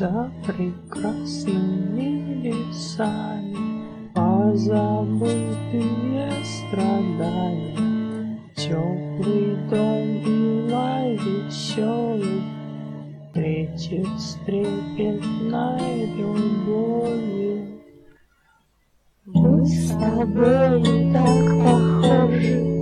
За прекрасными лесами позабытые страдания, теплый дом и лай веселый встретит с трепетной любовью. Мы с тобой так похожи,